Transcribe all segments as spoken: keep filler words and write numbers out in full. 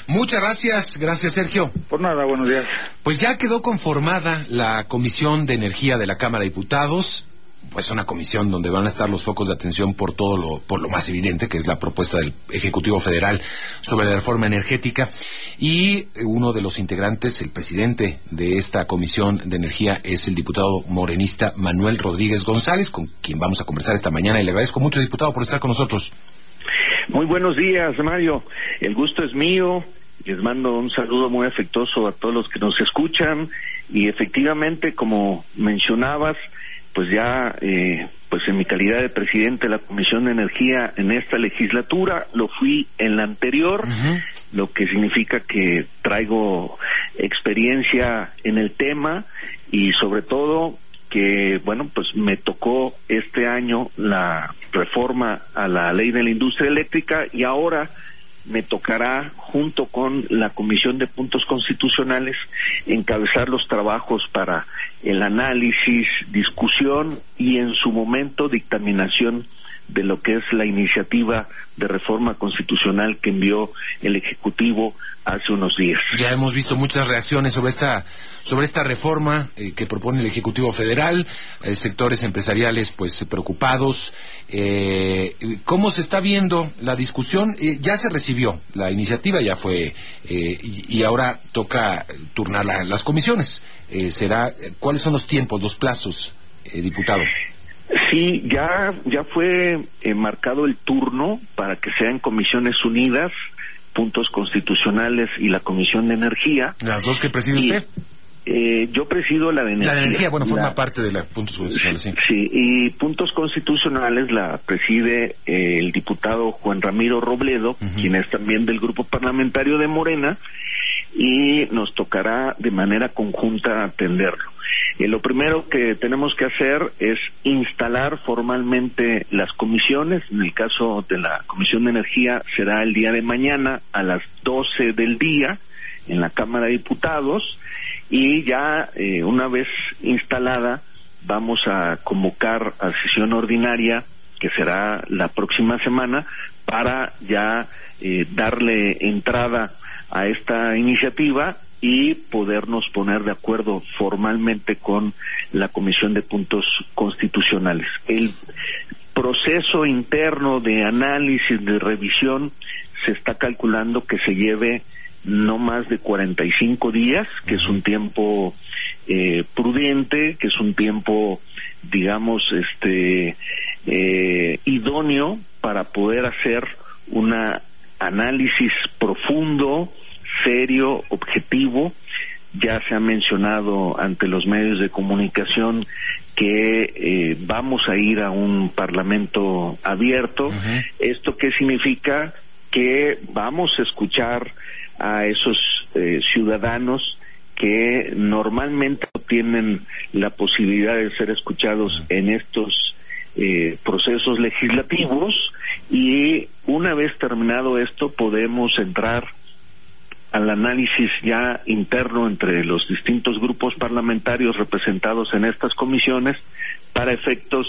Muchas gracias, gracias Sergio. Por nada, buenos días. Pues ya quedó conformada la Comisión de Energía de la Cámara de Diputados. Pues una comisión donde van a estar los focos de atención por todo lo, por lo más evidente, que es la propuesta del Ejecutivo Federal sobre la reforma energética. Y uno de los integrantes, el presidente de esta Comisión de Energía, es el diputado morenista Manuel Rodríguez González, con quien vamos a conversar esta mañana. Y le agradezco mucho, diputado, por estar con nosotros. Muy buenos días, Mario. El gusto es mío. Les mando un saludo muy afectuoso a todos los que nos escuchan. Y efectivamente, como mencionabas, pues ya, eh, pues en mi calidad de presidente de la Comisión de Energía en esta legislatura, lo fui en la anterior, uh-huh. Lo que significa que traigo experiencia en el tema y sobre todo que, bueno, pues me tocó este año la reforma a la Ley de la Industria Eléctrica y ahora me tocará, junto con la Comisión de Puntos Constitucionales, encabezar los trabajos para el análisis, discusión y, en su momento, dictaminación de lo que es la iniciativa de reforma constitucional que envió el Ejecutivo hace unos días. Ya hemos visto muchas reacciones sobre esta sobre esta reforma eh, que propone el Ejecutivo Federal, eh, sectores empresariales pues preocupados. Eh, ¿Cómo se está viendo la discusión? Eh, ya se recibió la iniciativa, ya fue, eh, y, y ahora toca turnar la, las comisiones. Eh, será ¿Cuáles son los tiempos, los plazos, eh, diputado? Sí, ya ya fue eh, marcado el turno para que sean comisiones unidas, Puntos Constitucionales y la Comisión de Energía. ¿Las dos que preside y, usted? Eh, yo presido la de Energía. La de Energía, bueno, forma la, parte de la Puntos Constitucionales, sí. Sí, y Puntos Constitucionales la preside eh, el diputado Juan Ramiro Robledo, uh-huh. quien es también del Grupo Parlamentario de Morena, y nos tocará de manera conjunta atenderlo. Eh, lo primero que tenemos que hacer es instalar formalmente las comisiones. En el caso de la Comisión de Energía será el día de mañana a las doce del día en la Cámara de Diputados y ya eh, una vez instalada vamos a convocar a sesión ordinaria que será la próxima semana para ya eh, darle entrada a esta iniciativa y podernos poner de acuerdo formalmente con la Comisión de Puntos Constitucionales. El proceso interno de análisis, de revisión, se está calculando que se lleve no más de cuarenta y cinco días, que es un tiempo eh, prudente, que es un tiempo, digamos, este eh, idóneo para poder hacer un análisis profundo, serio, objetivo. Ya se ha mencionado ante los medios de comunicación que eh, vamos a ir a un parlamento abierto. Uh-huh. ¿Esto qué significa? Que vamos a escuchar a esos eh, ciudadanos que normalmente no tienen la posibilidad de ser escuchados en estos eh, procesos legislativos, y una vez terminado esto podemos entrar al análisis ya interno entre los distintos grupos parlamentarios representados en estas comisiones para efectos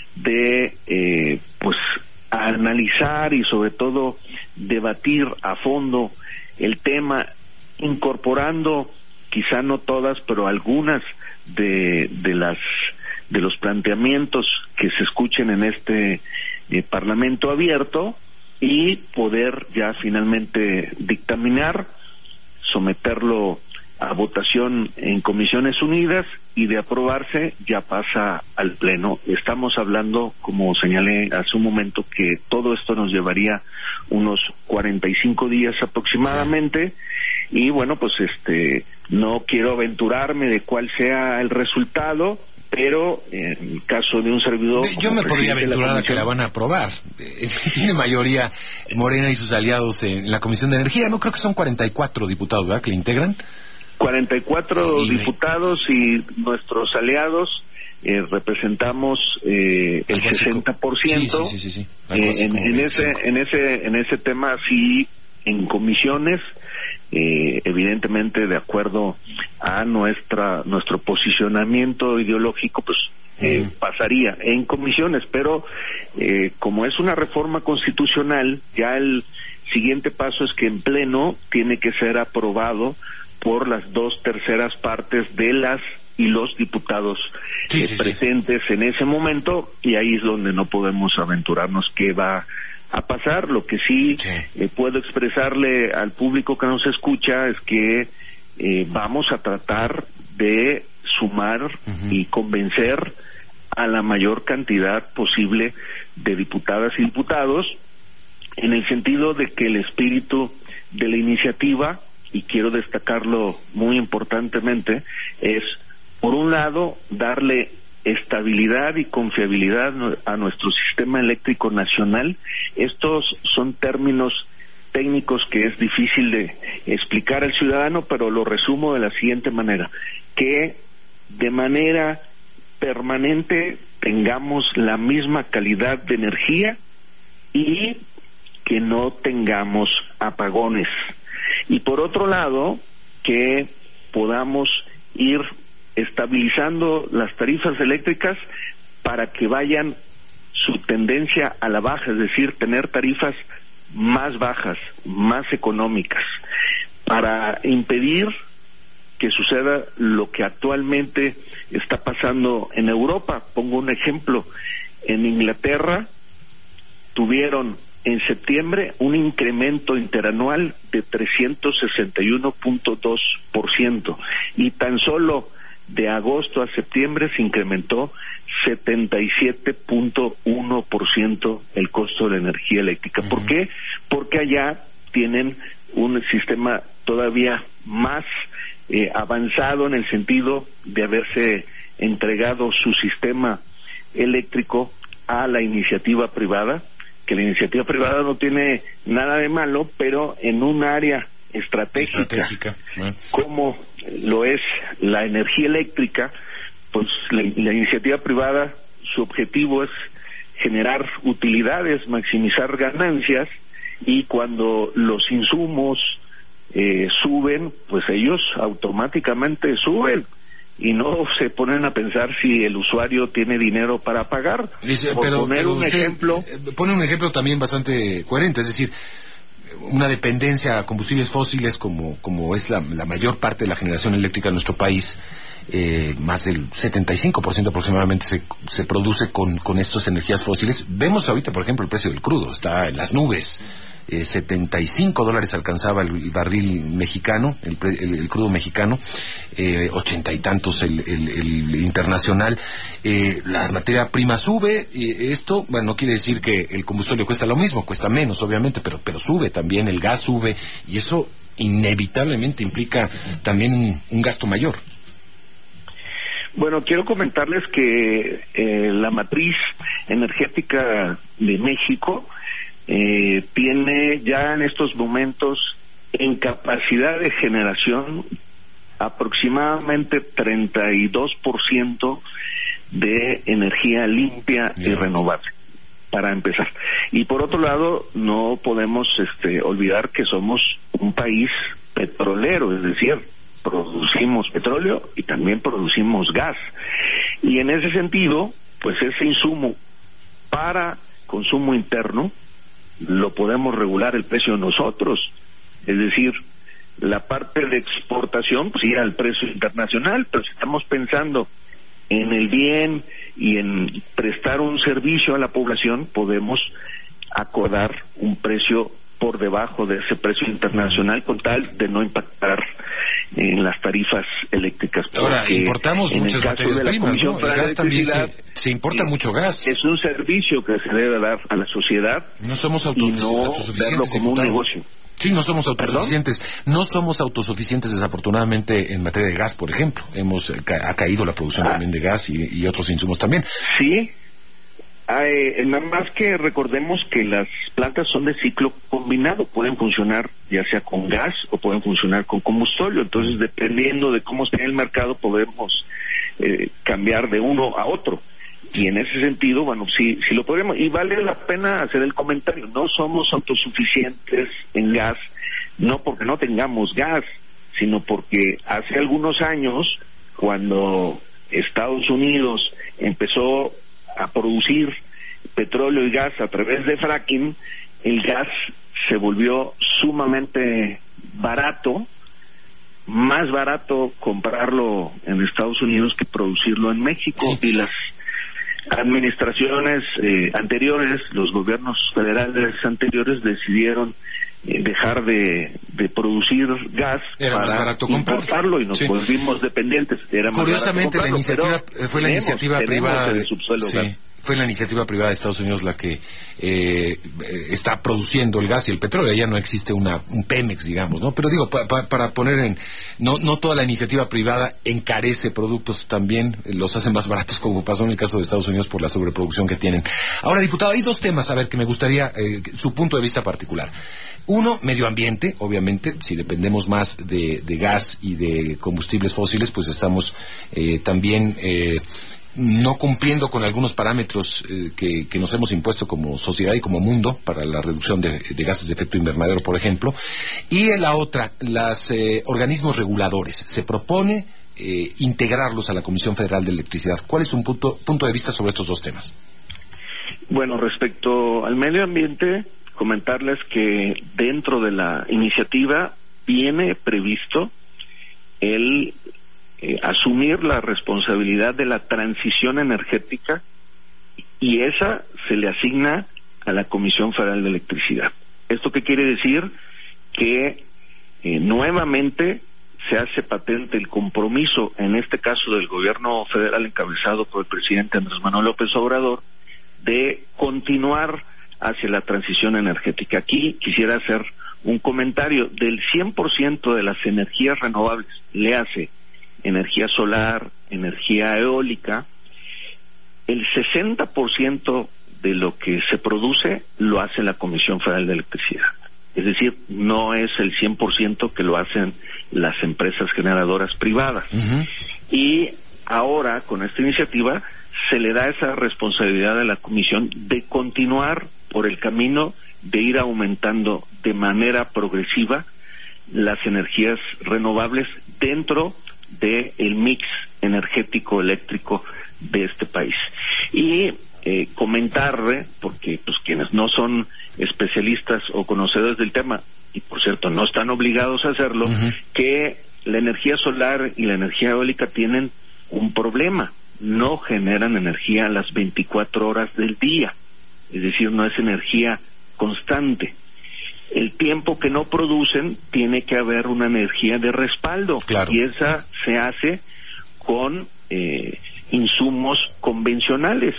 de eh, pues analizar y sobre todo debatir a fondo el tema, incorporando quizá no todas pero algunas de de las de los planteamientos que se escuchen en este eh, Parlamento abierto, y poder ya finalmente dictaminar, someterlo a votación en comisiones unidas, y de aprobarse ya pasa al Pleno. Estamos hablando, como señalé hace un momento, que todo esto nos llevaría unos cuarenta y cinco días aproximadamente, sí. Y bueno, pues este no quiero aventurarme de cuál sea el resultado, pero en el caso de un servidor... Yo me podría aventurar a que la van a aprobar. Eh, tiene mayoría Morena y sus aliados en la Comisión de Energía, no creo que son cuarenta y cuatro diputados, ¿verdad?, que le integran. cuarenta y cuatro sí, diputados y nuestros aliados eh, representamos eh, el sesenta por ciento. Sí, sí, sí, sí, sí. Eh, en, en ese en ese en ese tema sí, en comisiones, eh, evidentemente de acuerdo a nuestra nuestro posicionamiento ideológico, pues eh, mm. pasaría en comisiones, pero eh, como es una reforma constitucional, ya el siguiente paso es que en pleno tiene que ser aprobado por las dos terceras partes de las y los diputados sí, eh, sí, presentes sí. en ese momento, y ahí es donde no podemos aventurarnos qué va a pasar. Lo que sí, sí. Eh, puedo expresarle al público que nos escucha es que eh, vamos a tratar de sumar uh-huh. y convencer a la mayor cantidad posible de diputadas y diputados, en el sentido de que el espíritu de la iniciativa, y quiero destacarlo muy importantemente, es, por un lado, darle estabilidad y confiabilidad a nuestro sistema eléctrico nacional. Estos son términos técnicos que es difícil de explicar al ciudadano, pero lo resumo de la siguiente manera: que de manera permanente tengamos la misma calidad de energía y que no tengamos apagones. Y por otro lado, que podamos ir estabilizando las tarifas eléctricas para que vayan su tendencia a la baja, es decir, tener tarifas más bajas, más económicas, para impedir que suceda lo que actualmente está pasando en Europa. Pongo un ejemplo: en Inglaterra tuvieron en septiembre un incremento interanual de trescientos sesenta y uno punto dos por ciento, y tan solo de agosto a septiembre se incrementó setenta y siete punto uno por ciento el costo de la energía eléctrica. Uh-huh. ¿Por qué? Porque allá tienen un sistema todavía más eh, avanzado, en el sentido de haberse entregado su sistema eléctrico a la iniciativa privada, que la iniciativa privada no tiene nada de malo, pero en un área estratégica, estratégica. Bueno. como lo es la energía eléctrica, pues la, la iniciativa privada, su objetivo es generar utilidades, maximizar ganancias, y cuando los insumos eh, suben, pues ellos automáticamente suben y no se ponen a pensar si el usuario tiene dinero para pagar. Dice, Por pero, poner pero un usted ejemplo, pone un ejemplo también bastante coherente, es decir, una dependencia a combustibles fósiles como como es la, la mayor parte de la generación eléctrica en nuestro país. Eh, más del setenta y cinco por ciento aproximadamente se, se produce con, con estas energías fósiles. Vemos ahorita, por ejemplo, el precio del crudo está en las nubes. Eh, setenta y cinco dólares alcanzaba el, el barril mexicano, el, el, el crudo mexicano, eh, ochenta y tantos el, el, el internacional. Eh, la materia prima sube, y esto, bueno, no quiere decir que el combustible cuesta lo mismo, cuesta menos, obviamente, pero, pero sube también, el gas sube, y eso inevitablemente implica también un, un gasto mayor. Bueno, quiero comentarles que eh, la matriz energética de México eh, tiene ya en estos momentos en capacidad de generación aproximadamente treinta y dos por ciento de energía limpia y renovable, para empezar. Y por otro lado, no podemos este, olvidar que somos un país petrolero, es decir, producimos petróleo y también producimos gas. Y en ese sentido, pues ese insumo para consumo interno lo podemos regular el precio nosotros. Es decir, la parte de exportación, pues ir al precio internacional, pero si estamos pensando en el bien y en prestar un servicio a la población, podemos acordar un precio por debajo de ese precio internacional, con tal de no impactar en las tarifas eléctricas. Ahora, importamos muchas materias primas, ¿no? El gas también se, se importa sí, mucho gas. Es un servicio que se debe dar a la sociedad. No somos autos, y no autosuficientes. Verlo como un negocio. Sí, no somos autosuficientes. ¿Perdón? No somos autosuficientes, desafortunadamente, en materia de gas, por ejemplo. Hemos ha caído la producción ah. también de gas y, y otros insumos también. Sí. Eh, nada más que recordemos que las plantas son de ciclo combinado, pueden funcionar ya sea con gas o pueden funcionar con combustible, entonces dependiendo de cómo esté el mercado podemos eh, cambiar de uno a otro, y en ese sentido, bueno, sí, sí lo podemos, y vale la pena hacer el comentario, no somos autosuficientes en gas, no porque no tengamos gas, sino porque hace algunos años, cuando Estados Unidos empezó a producir petróleo y gas a través de fracking, el gas se volvió sumamente barato, más barato comprarlo en Estados Unidos que producirlo en México, sí. Y las administraciones eh, anteriores, los gobiernos federales anteriores decidieron eh, dejar de, de producir gas Era para importarlo y nos sí. volvimos dependientes. Era Curiosamente la iniciativa fue la tenemos, iniciativa tenemos privada de subsuelo sí. gas. Fue la iniciativa privada de Estados Unidos la que eh, está produciendo el gas y el petróleo. Ya no existe una un Pemex, digamos, ¿no? Pero digo, pa, pa, para poner en... No no toda la iniciativa privada encarece productos también, los hace más baratos, como pasó en el caso de Estados Unidos por la sobreproducción que tienen. Ahora, diputado, hay dos temas, a ver, que me gustaría eh, su punto de vista particular. Uno, medio ambiente, obviamente, si dependemos más de, de gas y de combustibles fósiles, pues estamos eh, también... Eh, no cumpliendo con algunos parámetros eh, que, que nos hemos impuesto como sociedad y como mundo para la reducción de, de gases de efecto invernadero, por ejemplo. Y en la otra, los eh, organismos reguladores. Se propone eh, integrarlos a la Comisión Federal de Electricidad. ¿Cuál es un punto, punto de vista sobre estos dos temas? Bueno, respecto al medio ambiente, comentarles que dentro de la iniciativa viene previsto el Eh, asumir la responsabilidad de la transición energética y esa se le asigna a la Comisión Federal de Electricidad. ¿Esto qué quiere decir? Que eh, nuevamente se hace patente el compromiso, en este caso del gobierno federal encabezado por el presidente Andrés Manuel López Obrador, de continuar hacia la transición energética. Aquí quisiera hacer un comentario. Del cien por ciento de las energías renovables, le hace energía solar, energía eólica, el sesenta por ciento de lo que se produce lo hace la Comisión Federal de Electricidad. Es decir, no es el cien por ciento que lo hacen las empresas generadoras privadas. Uh-huh. Y ahora, con esta iniciativa, se le da esa responsabilidad a la Comisión de continuar por el camino de ir aumentando de manera progresiva las energías renovables dentro de el mix energético eléctrico de este país. Y eh, comentarle, porque pues quienes no son especialistas o conocedores del tema, y por cierto no están obligados a hacerlo, uh-huh. que la energía solar y la energía eólica tienen un problema: no generan energía a las veinticuatro horas del día, es decir, no es energía constante. El tiempo que no producen tiene que haber una energía de respaldo, claro. Y esa se hace con eh, insumos convencionales.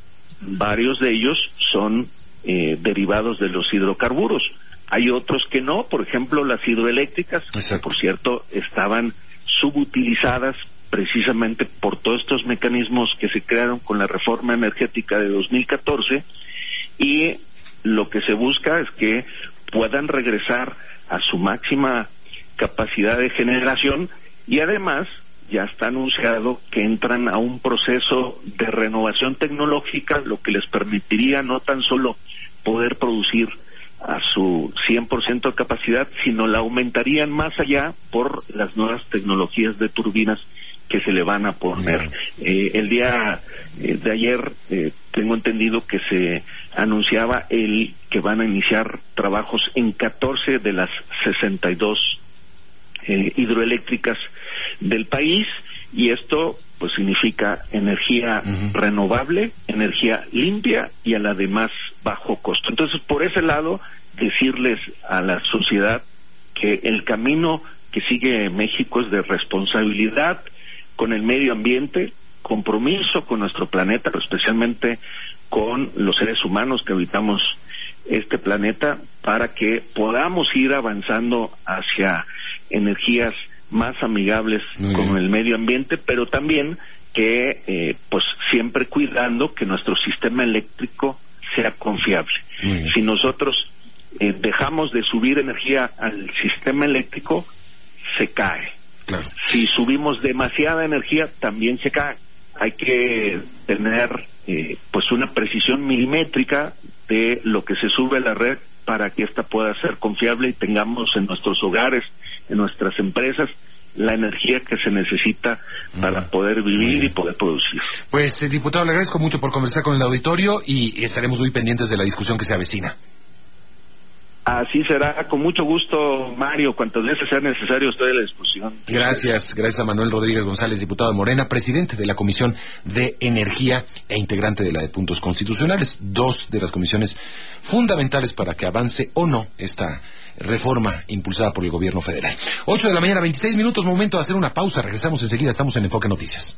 Varios de ellos son eh, derivados de los hidrocarburos. Hay otros que no, por ejemplo las hidroeléctricas, que por cierto estaban subutilizadas precisamente por todos estos mecanismos que se crearon con la reforma energética de dos mil catorce, y lo que se busca es que puedan regresar a su máxima capacidad de generación, y además ya está anunciado que entran a un proceso de renovación tecnológica, lo que les permitiría no tan solo poder producir a su cien por ciento de capacidad, sino la aumentarían más allá por las nuevas tecnologías de turbinas que se le van a poner. Eh, el día eh, de ayer eh, tengo entendido que se anunciaba el que van a iniciar trabajos en catorce de las sesenta y dos eh, hidroeléctricas del país, y esto pues significa energía uh-huh. renovable, energía limpia y a la de más bajo costo. Entonces, por ese lado, decirles a la sociedad que el camino que sigue México es de responsabilidad con el medio ambiente, compromiso con nuestro planeta, pero especialmente con los seres humanos que habitamos este planeta, para que podamos ir avanzando hacia energías más amigables Muy con bien. el medio ambiente, pero también que eh, pues siempre cuidando que nuestro sistema eléctrico sea confiable. Si nosotros eh, dejamos de subir energía al sistema eléctrico, se cae. Claro. Si subimos demasiada energía, también se cae. Hay que tener eh, pues una precisión milimétrica de lo que se sube a la red para que ésta pueda ser confiable y tengamos en nuestros hogares, en nuestras empresas, la energía que se necesita para uh-huh. poder vivir uh-huh. y poder producir. Pues, eh, diputado, le agradezco mucho por conversar con el auditorio y estaremos muy pendientes de la discusión que se avecina. Así será, con mucho gusto, Mario, cuantas veces sea necesario estoy a la disposición. Gracias, gracias a Manuel Rodríguez González, diputado de Morena, presidente de la Comisión de Energía e integrante de la de Puntos Constitucionales, dos de las comisiones fundamentales para que avance o no esta reforma impulsada por el gobierno federal. Ocho de la mañana, veintiséis minutos, momento de hacer una pausa, regresamos enseguida, estamos en Enfoque Noticias.